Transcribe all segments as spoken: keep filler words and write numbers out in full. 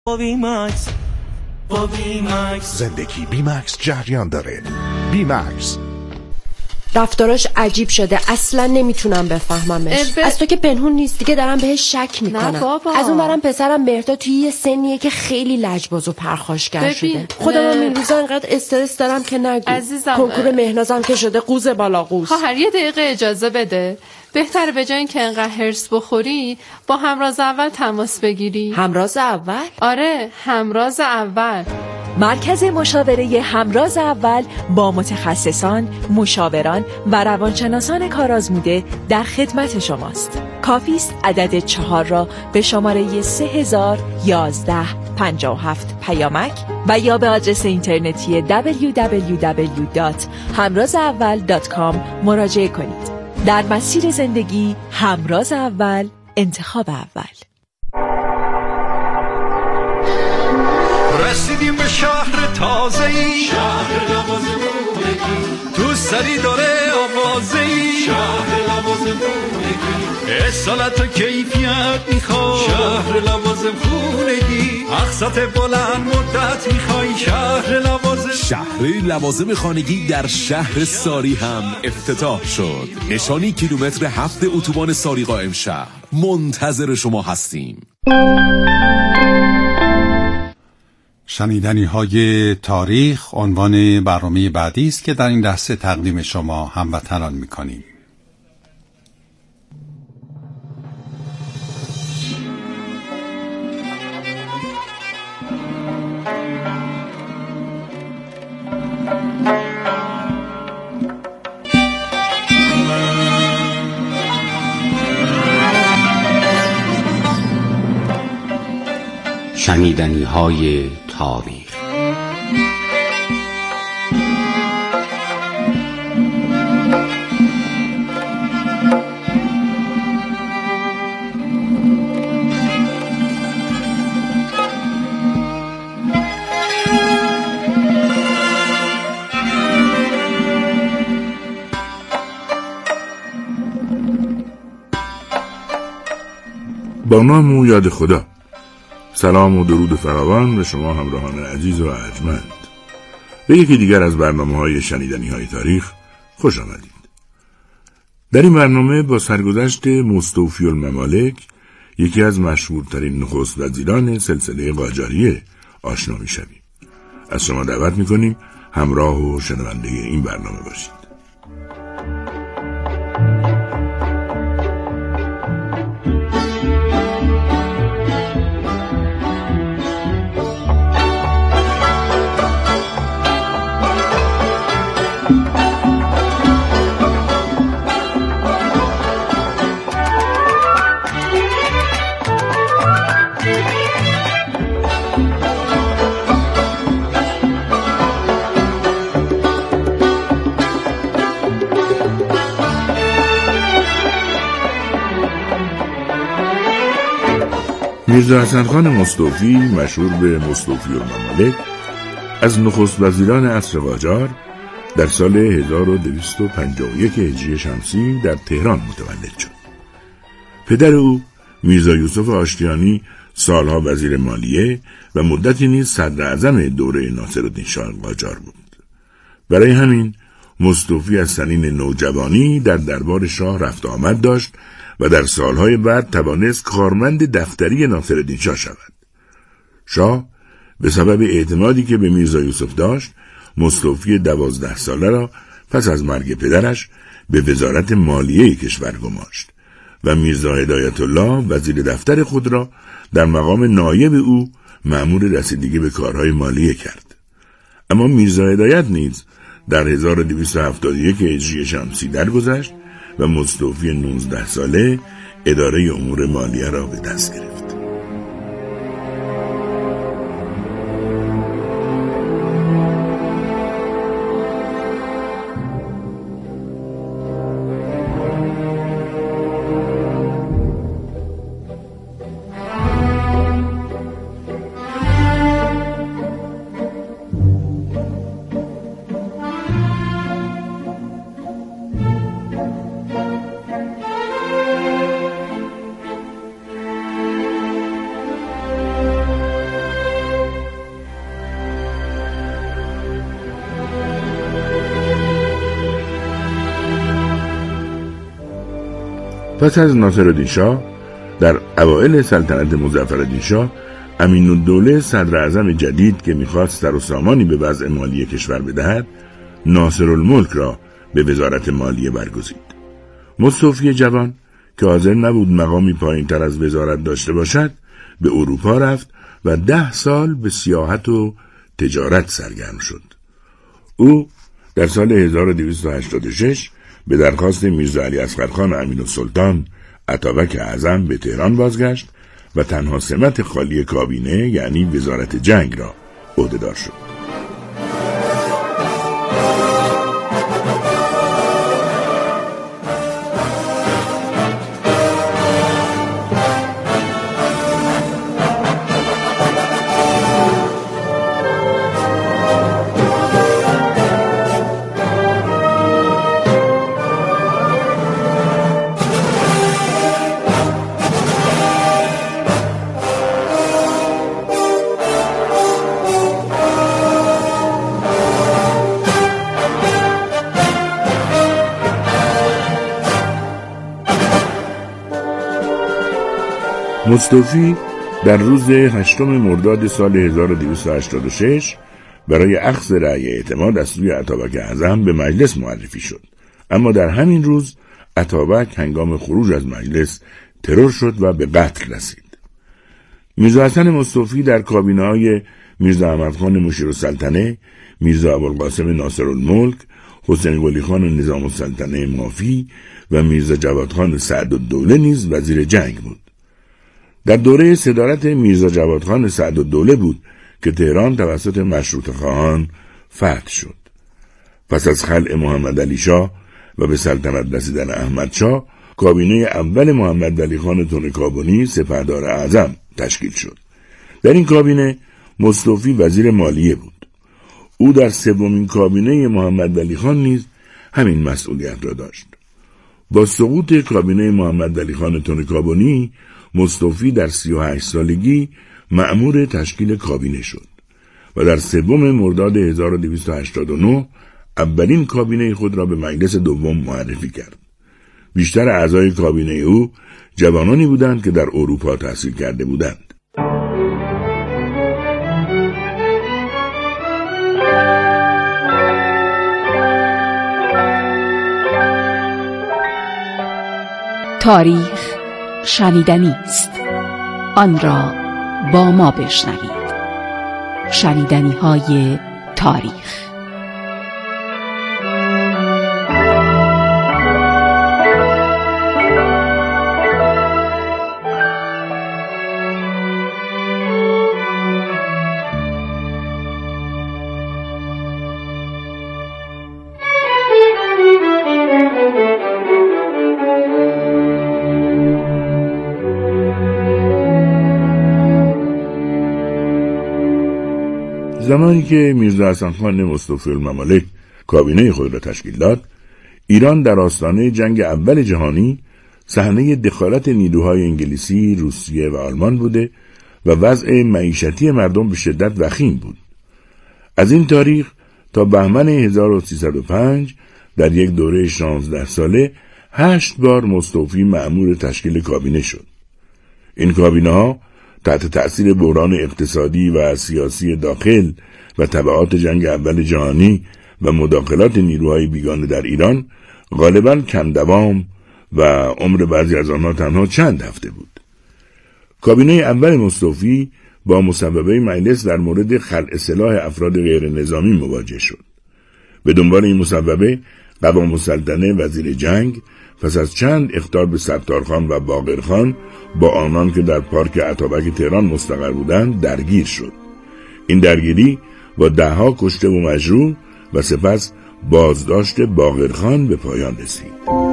با بیمکس با بیمکس زندگی بیمکس جریان داره. بیمکس رفتاراش عجیب شده، اصلا نمیتونم بفهممش. ب... از تو که پنهون نیست دیگه، دارم بهش شک میکنم. نه بابا. از اون برم پسرم مهرداد توی یه سنیه که خیلی لجباز و پرخاشگر شده. خودم هم این روزا انقدر استرس دارم که نگو. عزیزم کنکور مهنازم که شده قوز بالا قوز. خواهر یه دقیقه اجازه بده. بهتره به جای اینکه انقدر هرس بخوری با همراز اول تماس بگیری. همراز اول؟ آره، همراز اول. مرکز مشاوره همراز اول با متخصصان، مشاوران و روانشناسان کارآزموده در خدمت شماست. کافی است عدد چهار را به شماره سه هزار یازده پنجاه و هفت پیامک و یا به آدرس اینترنتی دبلیو دبلیو دبلیو دات همراز اول دات کام مراجعه کنید. در مسیر زندگی همراز اول، انتخاب اول. رسیدیم به شهر تازه‌ای، شهر لوازمونگی، تو سری داره آوازه‌ای، شهر لوازمونگی، اصالت و کیفیت میخوای، شهر لوازم خونگی، اقساط بلند مدت میخوای، شهر لوازم. شهر لوازم خانگی در شهر ساری هم افتتاح شد. نشانی کیلومتر هفت اتوبان ساری قائم شهر. منتظر شما هستیم. شنیدنی های تاریخ عنوان برنامه بعدی است که در این لحظه تقدیم شما هموطنان می‌کنیم. شنیدنی های تاریخ. با نام و یاد خدا. سلام و درود فراوان به شما همراهان عزیز و ارجمند. به یکی دیگر از برنامه‌های شنیدنی های تاریخ خوش آمدید. در این برنامه با سرگذشت مستوفی الممالک، یکی از مشهورترین نخست وزیران سلسله قاجاریه، آشنا می‌شویم. از شما دعوت می‌کنیم همراه و شنونده این برنامه باشید. میرزا حسن خان مستوفی، مشهور به مستوفی الممالک، از نخست وزیران عصر قاجار در سال هزار و دویست و پنجاه و یک هجری شمسی در تهران متولد شد. پدر او میرزا یوسف آشتیانی سالها وزیر مالیه و مدتی نیز صدر اعظم دوره ناصرالدین شاه قاجار بود. برای همین مستوفی از سنین نوجوانی در دربار شاه رفت آمد داشت و در سالهای بعد توانست کارمند دفتری ناصرالدین شاه شود. شاه به سبب اعتمادی که به میرزا یوسف داشت، مستوفی دوازده ساله را پس از مرگ پدرش به وزارت مالیه کشور گماشت و میرزا هدایت الله وزیر دفتر خود را در مقام نایب او مأمور رسیدگی به کارهای مالیه کرد. اما میرزا هدایت نیز در هزار و دویست و هفتاد و یک هجری شمسی درگذشت و مستوفی نوزده ساله اداره امور مالیه را به دست گرفت. پس از ناصرالدین شاه در اوایل سلطنت مظفرالدین شاه، امین‌الدوله صدر اعظم جدید که میخواست سر و سامانی به وضع مالی کشور بدهد، ناصرالملک را به وزارت مالیه برگزید. مستوفی جوان که حاضر نبود مقامی پایین تر از وزارت داشته باشد، به اروپا رفت و ده سال به سیاحت و تجارت سرگرم شد. او در سال هزار و دویست و هشتاد و شش به درخواست میرزا علی اصغرخان امین‌السلطان اتابک اعظم به تهران بازگشت و تنها سمت خالی کابینه یعنی وزارت جنگ را عهدهدار شد. مستوفی در روز هشتم مرداد سال هزار و دویست و هشتاد و شش برای اخذ رأی اعتماد از سوی اتابک اعظم به مجلس معرفی شد، اما در همین روز اتابک هنگام خروج از مجلس ترور شد و به قتل رسید. میرزا حسن مستوفی در کابینه‌های میرزا احمدخان مشیرالسلطنه، میرزا ابوالقاسم ناصرالملک، حسین قلی خان نظام السلطنه مافی و میرزا جوادخان سعدالدوله نیز وزیر جنگ بود. در دوره صدارت میرزا جوادخان سعدالدوله بود که تهران توسط مشروطه خواهان فتح شد. پس از خلع محمد علی شاه و به سلطنت رسیدن احمد شاه، کابینه اول محمد علی خان تونکابنی سپهدار اعظم تشکیل شد. در این کابینه مستوفی وزیر مالیه بود. او در سومین کابینه محمد علی خان نیز همین مسئولیت را داشت. با سقوط کابینه محمد علی خان تونکابنی، مستوفی در سی و هشت سالگی مأمور تشکیل کابینه شد و در سوم مرداد هزار و دویست و هشتاد و نه اولین کابینه خود را به مجلس دوم معرفی کرد. بیشتر اعضای کابینه او جوانانی بودند که در اروپا تحصیل کرده بودند. تاریخ شنیدنی است، آن را با ما بشنوید. شنیدنی های تاریخ. زمانی که میرزا حسن خان مصطفی الممالک کابینه خود را تشکیل داد، ایران در آستانه جنگ اول جهانی صحنه دخالت نیروهای انگلیسی، روسیه و آلمان بوده و وضع معیشتی مردم به شدت وخیم بود. از این تاریخ تا بهمن هزار و سیصد و پنج در یک دوره شانزده ساله هشت بار مستوفی مأمور تشکیل کابینه شد. این کابینه ها تحت تأثیر بحران اقتصادی و سیاسی داخل و تبعات جنگ اول جهانی و مداخلات نیروهای بیگانه در ایران غالباً کم دوام و عمر بعضی از آنها تنها چند هفته بود. کابینه اول مستوفی با مصوبه مجلس در مورد خلع سلاح افراد غیر نظامی مواجه شد. به دنبال این مصوبه قوام السلطنه وزیر جنگ پس از چند اخطار به ستارخان و باقرخان با آنان که در پارک اتابک تهران مستقر بودند درگیر شد. این درگیری با دهها کشته و مجروح و سپس بازداشت باقرخان به پایان رسید.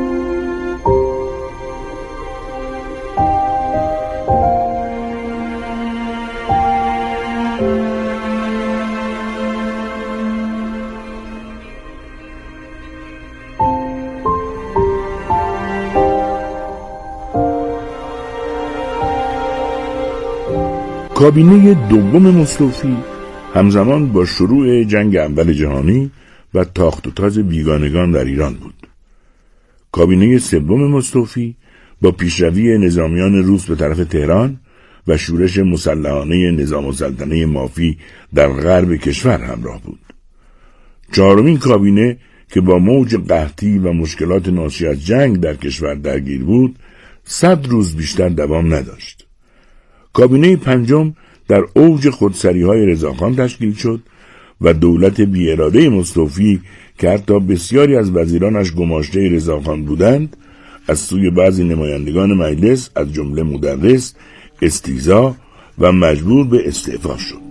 کابینه دوم مستوفی همزمان با شروع جنگ اول جهانی و تاخت و تاز بیگانگان در ایران بود. کابینه سوم مستوفی با پیشروی نظامیان روس به طرف تهران و شورش مسلحانه نظام السلطنه مافی در غرب کشور همراه بود. چهارمین کابینه که با موج قحطی و مشکلات ناشی از جنگ در کشور درگیر بود، صد روز بیشتر دوام نداشت. کابینه پنجم در اوج خودسری‌های رضاخان تشکیل شد و دولت بی‌اراده مستوفی که حتی بسیاری از وزیرانش گماشته رضاخان بودند، از سوی بعضی نمایندگان مجلس از جمله مدرس استیضاح و مجبور به استعفا شد.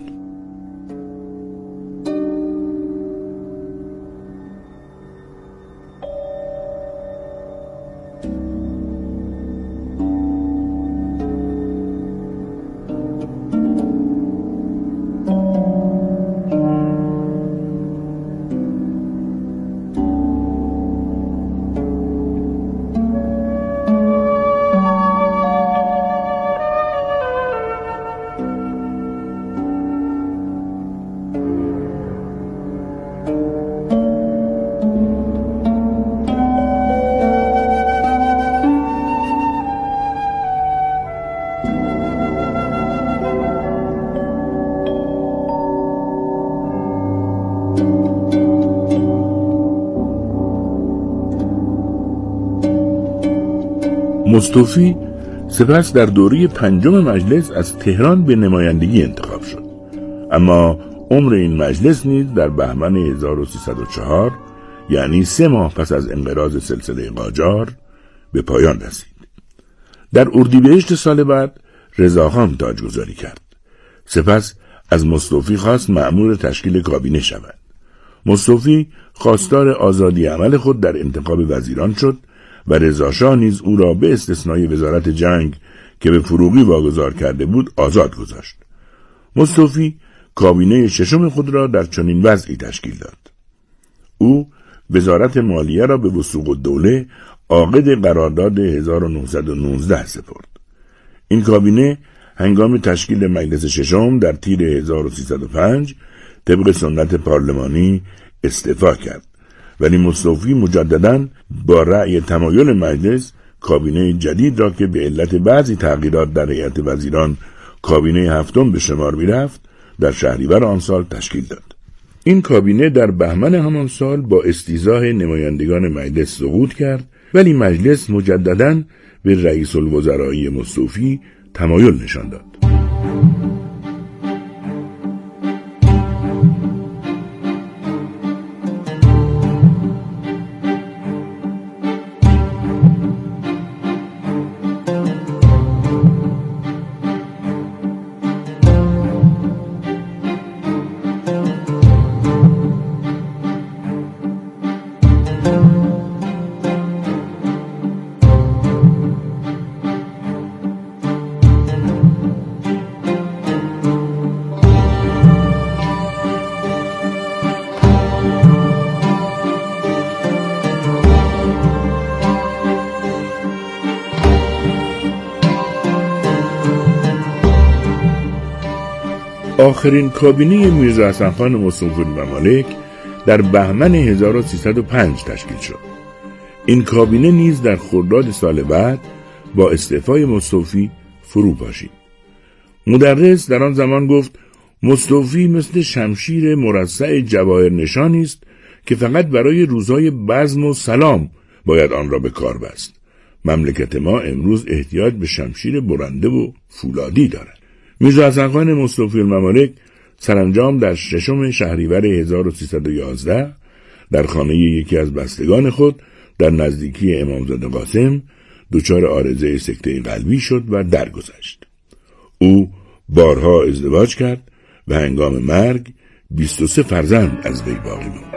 مستوفی سپس در دوره پنجم مجلس از تهران به نمایندگی انتخاب شد، اما عمر این مجلس نیز در بهمن هزار و سیصد و چهار، یعنی سه ماه پس از انقراض سلسله قاجار، به پایان رسید. در اردیبهشت سال بعد رضاخان تاجگذاری کرد. سپس از مستوفی خواست مأمور تشکیل کابینه شود. مستوفی خواستار آزادی عمل خود در انتخاب وزیران شد و رضاشاه نیز او را به استثنای وزارت جنگ که به فروغی واگذار کرده بود آزاد گذاشت. مستوفی کابینه ششم خود را در چنین وضعی تشکیل داد. او وزارت مالیه را به وثوق الدوله عاقد قرارداد هزار و نهصد و نوزده سپرد. این کابینه هنگام تشکیل مجلس ششم در تیر هزار و سیصد و پنج طبق سنت پارلمانی استعفا کرد، ولی مستوفی مجدداً با رأی تمایل مجلس کابینه جدید را که به علت بعضی تغییرات در هیئت وزیران کابینه هفتم به شمار می‌رفت در شهریور آن سال تشکیل داد. این کابینه در بهمن همان سال با استیضاح نمایندگان مجلس سقوط کرد، ولی مجلس مجدداً به رئیس الوزراء مستوفی تمایل نشان داد. آخرین کابینه میرزا حسن خان مستوفی‌الممالک در بهمن هزار و سیصد و پنج تشکیل شد. این کابینه نیز در خرداد سال بعد با استعفای مستوفی فرو پاشید. مدرس در آن زمان گفت مستوفی مثل شمشیر مرصع جواهر نشانی است که فقط برای روزهای بزم و سلام باید آن را به کار بست. مملکت ما امروز احتیاج به شمشیر برنده و فولادی دارد. میرزا حسن خان مستوفی‌الممالک سرانجام در ششم شهریور هزار و سیصد و یازده در خانه یکی از بستگان خود در نزدیکی امامزاده قاسم دچار عارضه سکته قلبی شد و درگذشت. او بارها ازدواج کرد و هنگام مرگ بیست و سه فرزند از وی باقی ماند.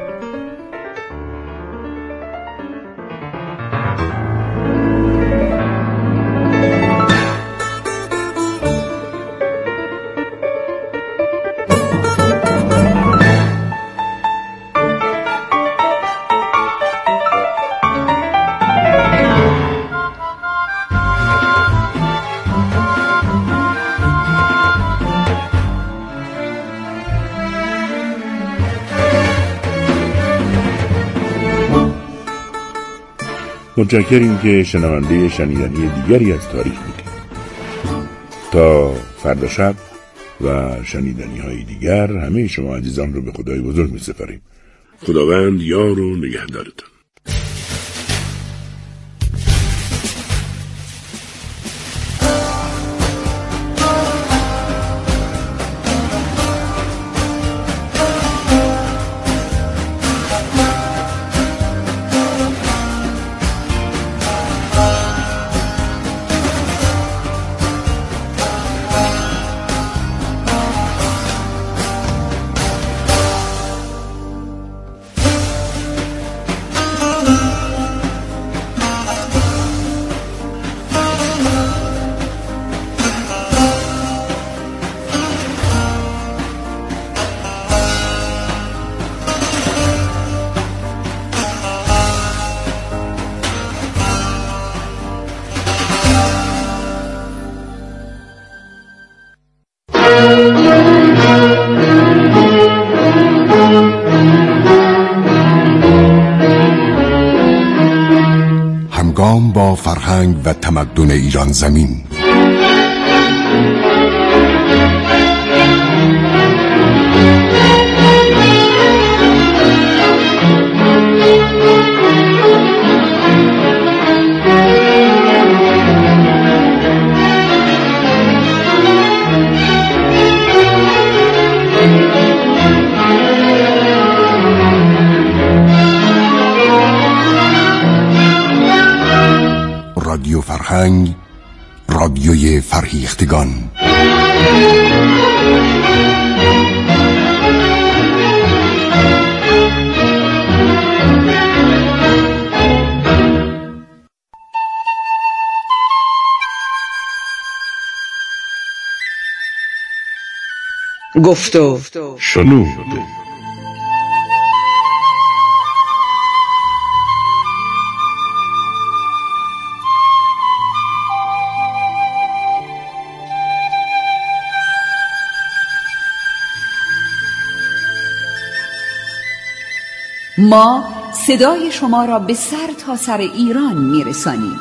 متشکریم که شنونده شنیدنی دیگری از تاریخ بودید. تا فردا شب و شنیدنی های دیگر همه شما عزیزان رو به خدای بزرگ می سپاریم. خداوند یار و نگهدارتان. همگام با فرهنگ و تمدن ایران زمین. رادیو فرهنگ، رادیوی فرهیختگان. گفتو شنود. ما صدای شما را به سر تا سر ایران میرسانیم.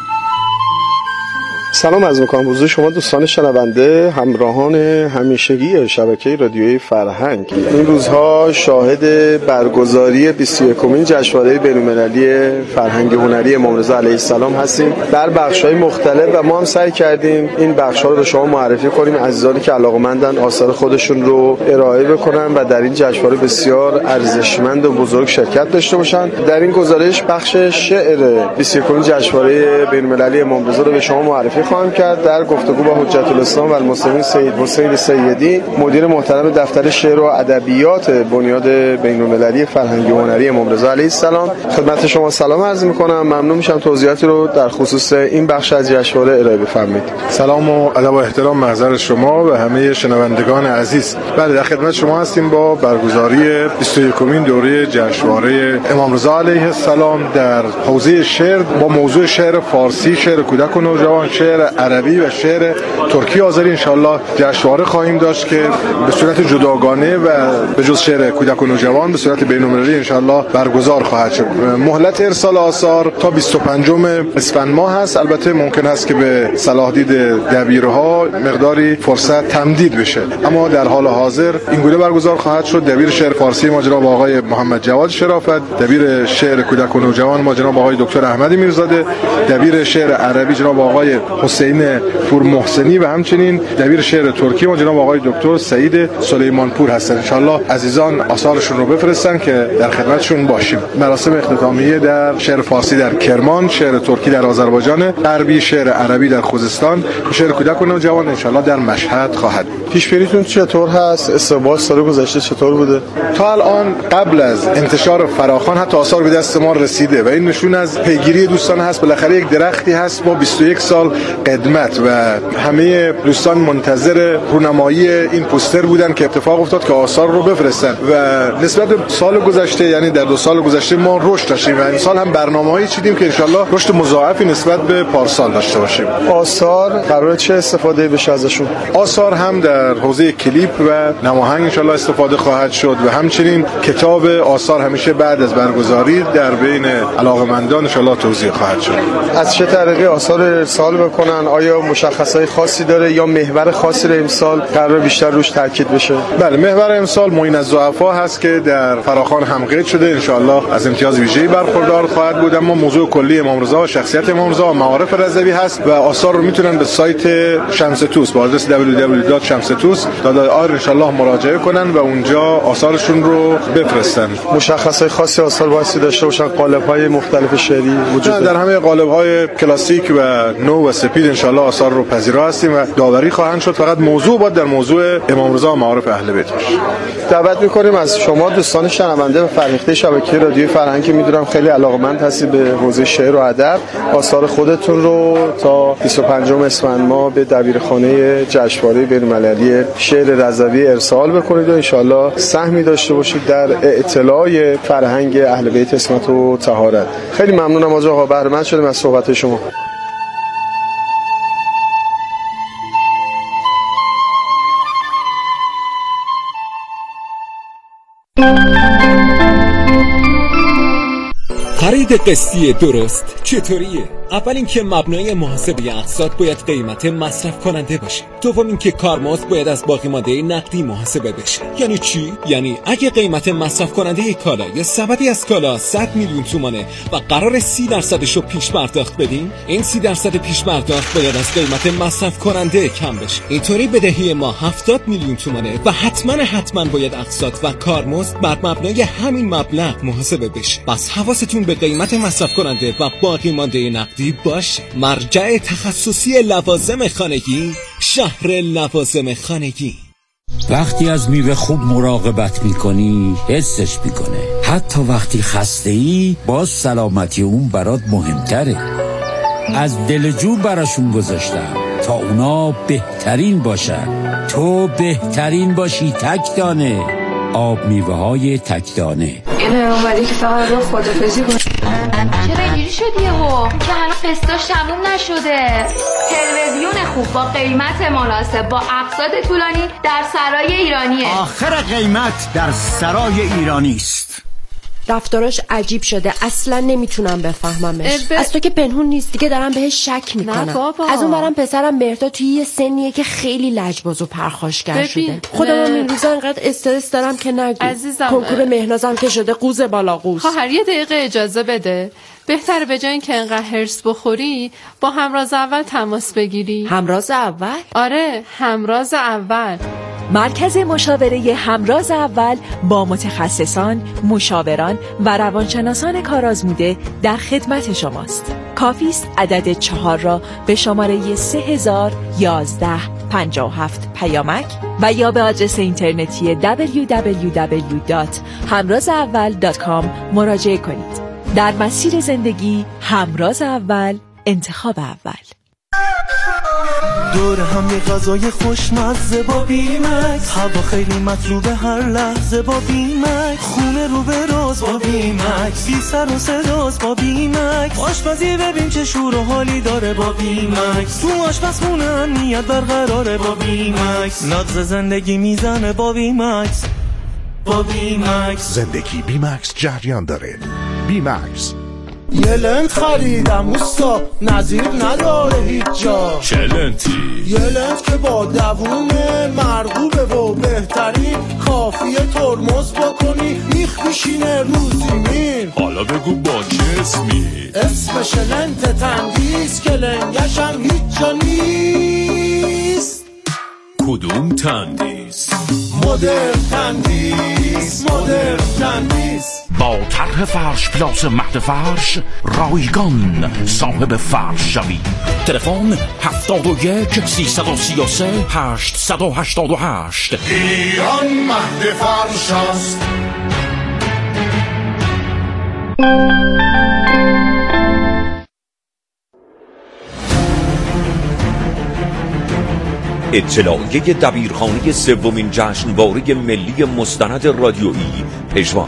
سلام عرض می‌کنم حضور شما دوستان شنونده، همراهان همیشگی شبکه رادیویی فرهنگ. این روزها شاهد برگزاری بیست و یکمین جشنواره بین‌المللی فرهنگ هنری امام رضا علیه السلام هستیم در بخش‌های مختلف و ما هم سعی کردیم این بخش‌ها رو به شما معرفی کنیم، عزیزانی که علاقه‌مندن آثار خودشون رو ارائه بکنن و در این جشنواره بسیار ارزشمند و بزرگ شرکت داشته باشن. در این گزارش بخش شعر بیست و یکمین جشنواره بین‌المللی امام رضا رو به شما معرفی خواهم کرد. در گفتگو با حجت الاسلام و المسلمین سید حسین سیدی، مدیر محترم دفتر شعر و ادبیات بنیاد بین‌المللی فرهنگی و هنری امام رضا علیه السلام، خدمت شما سلام عرض می‌کنم. ممنون میشم توضیحاتی رو در خصوص این بخش از جشنواره ارائه بفرمایید. سلام و ادب و احترام محضر شما و همه شنوندگان عزیز. بله، در خدمت شما هستیم با برگزاری بیست و یکمین دوره جشنواره امام رضا علیه السلام در حوزه شعر با موضوع شعر فارسی، شعر کودک و نوجوان، شعر عربی و شعر ترکی آذری. انشالله جشنواره خواهیم داشت که به صورت جداگانه و به جز شعر کودک و نوجوان به صورت بین‌المللی انشالله برگزار خواهد شد. مهلت ارسال آثار تا بیست و پنجم اسفند ماه هست. البته ممکن است که به صلاح دید دبیرها مقداری فرصت تمدید بشه، اما در حال حاضر این گونه برگزار خواهد شد. دبیر شعر فارسی ما جناب آقای محمد جواد شرافت، دبیر شعر کودک و نوجوان ما جناب آقای دکتر احمدی میرزاده، دبیر شعر عربی جناب آقای حسین پور محسنی و همچنین دبیر شعر ترکی ما جناب آقای دکتر سعید سلیمان پور هستند. انشالله عزیزان آثارشون رو بفرستن که در خدمتشون باشیم. مراسم اختتامیه در شعر فارسی در کرمان، شعر ترکی در آذربایجان غربی، شعر عربی در خوزستان، شعر کودک و نوجوان انشالله در مشهد خواهد. پیش‌بینیتون چطور هست؟ استقبال سال گذشته چطور بوده؟ تا الان قبل از انتشار فراخوان حتی آثار به دست ما رسیده و این نشون از پیگیری دوستان هست. بالاخره یک درختی هست، ما بیست و یک سال قدمت و همه دوستان منتظر رونمایی این پوستر بودن که اتفاق افتاد که آثار رو بفرستن و نسبت به سال گذشته، یعنی در دو سال گذشته ما رشد داشتیم و این سال هم برنامه‌ای چیدیم که انشالله رشد مضاعفی نسبت به پارسال داشته باشیم. آثار قراره چه استفاده بشه ازشون؟ آثار هم در حوزه کلیپ و نماهنگ انشالله استفاده خواهد شد و همچنین کتاب آثار همیشه بعد از برگزاری در بین علاقه‌مندان انشالله توزیع خواهد شد. از چه طریقی آثار ارسال بکنن؟ آیا مشخصات خاصی داره یا محور خاصی رو امسال قرار بیشتر روش تاکید بشه؟ بله، محور امسال معین الضعفا هست که در فراخوان هم قید شده، انشالله از امتیاز ویژه‌ای برخوردار خواهد بود. اما موضوع کلی امام رضا و شخصیت امام رضا و معارف رضوی هست و آثار رو میتونن به سایت شمس توس با آدرس دبلیو دبلیو دبلیو دات شمس توس دات آر انشالله مراجعه کنن و اونجا آثارشون رو بفرستن. مشخصات خاصی آثار واسه داشته باشن؟ قالب‌های مختلف شعری وجود داره؟ در همه قالب‌های کلاسیک و نو و سپید انشالله آثار رو پذیرا هستیم و داوری خواهند شد. فقط موضوع باید در موضوع امام رضا و معارف اهل بیت باشه. دعوت می‌کنیم از شما دوستان شنونده و فرهیخته شبکه رادیوی فرهنگ که می‌دونم خیلی علاقه‌مند هستید به حوزه شعر و ادب، آثار خودتون رو تا بیست و پنجم اسفند ماه به دبیرخانه جشنواره بین‌المللی شعر رضوی ارسال بکنید و انشالله سهمی داشته باشید در اطلاع فرهنگ اهل بیت عصمت و طهارت. خیلی ممنونم از آقا، بهره‌مند شدیم از صحبت شما. خرید قسطی درست چطوریه؟ اول اینکه مبنای محاسبه اقساط باید قیمت مصرف کننده باشه. دوم اینکه کارمزد باید از باقی مانده نقدی محاسبه بشه. یعنی چی؟ یعنی اگه قیمت مصرف کننده کالا یا سبدی از کالا صد میلیون تومانه و قرار سی درصدشو پیش پرداخت بدیم، این سی درصد پیش پرداخت باید از قیمت مصرف کننده کم بشه. اینطوری بدهی ما هفتاد میلیون تومانه و حتما حتما باید اقساط و کارمزد بر مبنای همین مبلغ محاسبه بشه. بس حواستون به قیمت مصرف کننده و باقی مانده نقدی باشه. مرجع تخصصی لوازم خانگی، شهر لوازم خانگی. وقتی از میوه خوب مراقبت میکنی حسش میکنه. حتی وقتی خسته ای باز سلامتی اون برات مهمتره. از دل جو براشون گذاشتم تا اونا بهترین باشن. تو بهترین باشی تک دانه. آب میوه های تک دانه. اینه اومدی که فقط رو خدافزی کن. چرا اینجوری شد یهو؟ که هنوز قسطاش تموم نشده. تلویزیون خوب با قیمت مناسب با اقساط طولانی در سرای ایرانیه. آخر قیمت در سرای ایرانی است. رفتاراش عجیب شده، اصلا نمیتونم بفهممش. ب... از تو که پنهون نیست دیگه دارم بهش شک میکنم. از اون برم پسرم مهرداد توی یه سنیه که خیلی لجباز و پرخاشگر شده. خودم هم این روزا انقدر استرس دارم که نگو. عزیزم کنکور مهنازم که شده قوز بالا قوز. خواهر یه دقیقه اجازه بده. بهتره به جای اینکه انقدر هرس بخوری با همراز اول تماس بگیری. همراز اول؟ آره، همراز اول. مرکز مشاوره همراز اول با متخصصان، مشاوران و روانشناسان کارآزموده در خدمت شماست. کافی است عدد چهار را به شماره سه هزار یازده پنجاه و هفت پیامک و یا به آدرس اینترنتی دبلیو دبلیو دبلیو دات همراز اول دات کام مراجعه کنید. در مسیر زندگی همراز اول، انتخاب اول. دور هم یه غذای خوشمزه با بیمکس، هوا خیلی مطلوبه هر لحظه با بیمکس، خونه رو به راز با بیمکس، بی سر و صداست با بیمکس، آشپزی ببین چه شور و حالی داره با بیمکس، تو آشپزخونه امنیت برقراره با بیمکس، نغز زندگی میزنه با بیمکس. با بیمکس زندگی بیمکس جریان داره. بیمکس یه لنت خریدم اوستا، نظیر نداره هیچ جا. چه لنتی؟ یه لنت که با دوومه، مرغوبه و بهترین، کافیه ترمز بکنی میخ میشینه رو زمین. حالا بگو با چه اسمی؟ اسمش لنت تندیس که لنگشم هیچ جا نیست. کدوم تندیس؟ مدرن تندیس، مدرن تندیس. با طرح فرش پلاس مهد فرش رایگان صاحب فرش شوی. تلفن هفتاد و یک سیصد و سی و سه هشتصد و هشتاد و هشت. ایران مهد فرش است. اطلاعیه دبیرخانه سومین جشنواره ملی مستند رادیویی پژواک.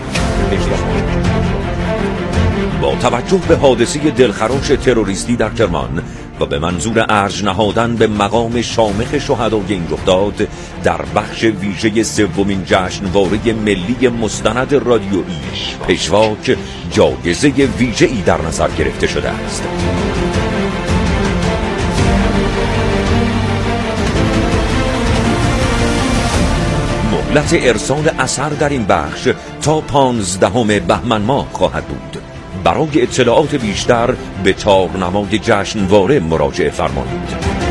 با توجه به حادثه دلخراش تروریستی در کرمان و به منظور ارج نهادن به مقام شامخ شهدای این رخداد، در بخش ویژه سومین جشنواره ملی مستند رادیویی پژواک جایزه ویژه‌ای در نظر گرفته شده است. مهلت ارسال اثر در این بخش تا پانزدهم بهمن ماه خواهد بود. برای اطلاعات بیشتر به تارنمای جشنواره مراجعه فرمایید.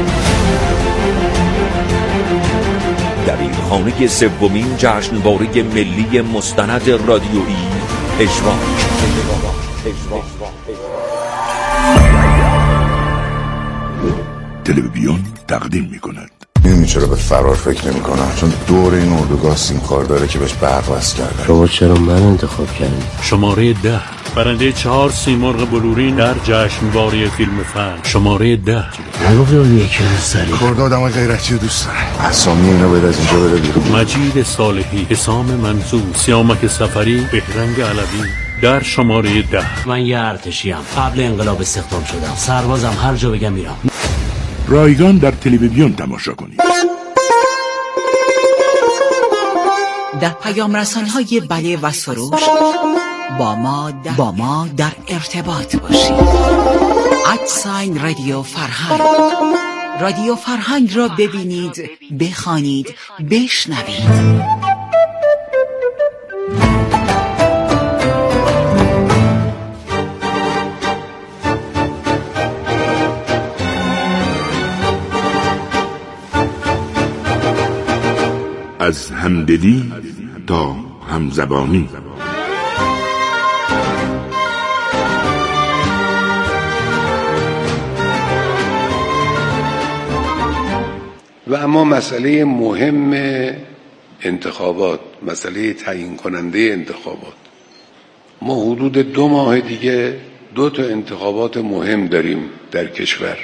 دبیرخانه سومین جشنواره ملی مستند رادیویی پژواک. تلویزیون تقدیم می‌کند. میدونی چرا به فرار فکر نمی کنم؟ چون دور این اردوگاه سیم کار داره که بهش برق وصل کرده. شما چرا من انتخاب کردی؟ شماره ده، برنده چهار سیمرغ بلورین در جشنواره فیلم فن. شماره ده. نگفته بودی یکی رو سری کرد آدم غیرتی رو دوست داره. اسامی اینا باید از اینجا بره بیرون. مجید صالحی، حسام منصور، سیامک سفری، بهرنگ علوی در شماره ده. من یه ارتشیم، قبل انقلاب استخدام شدم، سربازم، هر جا بگم میرم. رایگان در تلویزیون تماشا کنید. در پیام رسان‌های بله و سروش با ما در, با ما در ارتباط باشید. ادساین رادیو فرهنگ. رادیو فرهنگ را ببینید، بخوانید، بشنوید. از همدلی تا همزبانی. و اما مسئله مهم انتخابات، مسئله تعیین کننده انتخابات، ما حدود دو ماه دیگه دو تا انتخابات مهم داریم در کشور.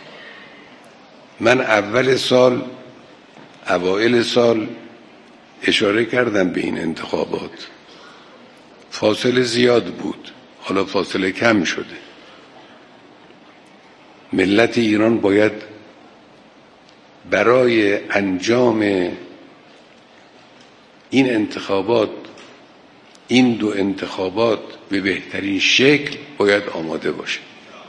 من اول سال اوائل سال اشاره کردم به این انتخابات. فاصله زیاد بود، حالا فاصله کم شده. ملت ایران باید برای انجام این انتخابات، این دو انتخابات به بهترین شکل باید آماده باشه.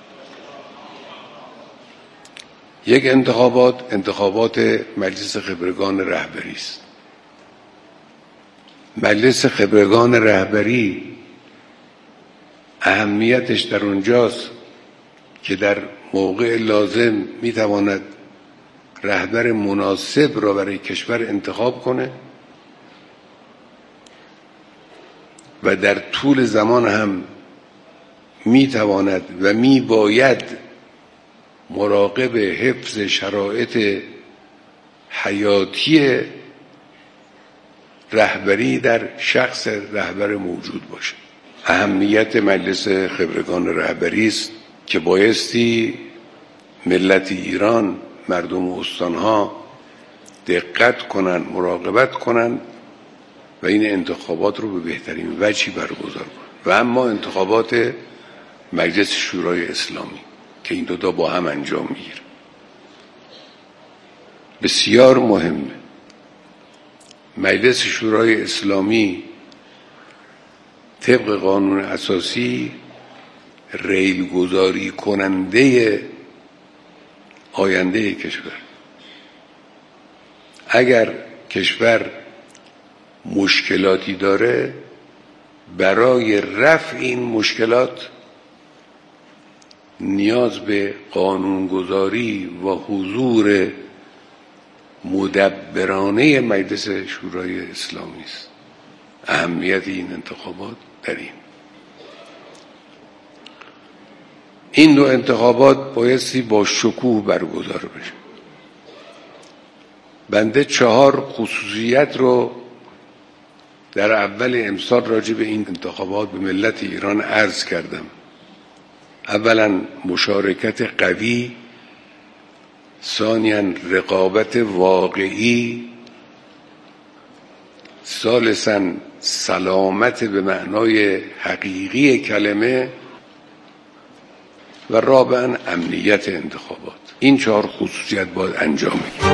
یک انتخابات انتخابات مجلس خبرگان رهبری است. مجلس خبرگان رهبری اهمیتش در اونجاست که در موقع لازم میتواند رهبر مناسب را برای کشور انتخاب کنه و در طول زمان هم میتواند و میباید مراقب حفظ شرایط حیاتی رهبری در شخص رهبر موجود باشه. اهمیت مجلس خبرگان رهبری است که بایستی ملت ایران، مردم استانها دقت کنند، مراقبت کنند و این انتخابات رو به بهترین وجهی برگزار کنند. و اما انتخابات مجلس شورای اسلامی که این دو تا با هم انجام میگیره بسیار مهمه. مجلس شورای اسلامی طبق قانون اساسی ریلگذاری کننده آینده کشور. اگر کشور مشکلاتی داره، برای رفع این مشکلات نیاز به قانونگذاری و حضور مدبرانه مجلس شورای اسلامی است. اهمیت این انتخابات در این این دو انتخابات بایستی با شکوه برگزار بشه. بنده چهار خصوصیت رو در اول امسال راجع به این انتخابات به ملت ایران عرض کردم. اولا مشارکت قوی ثانیاً رقابت واقعی، ثالثاً سلامت به معنای حقیقی کلمه و رابعاً امنیت انتخابات. این چهار خصوصیت باید انجام بگیرد.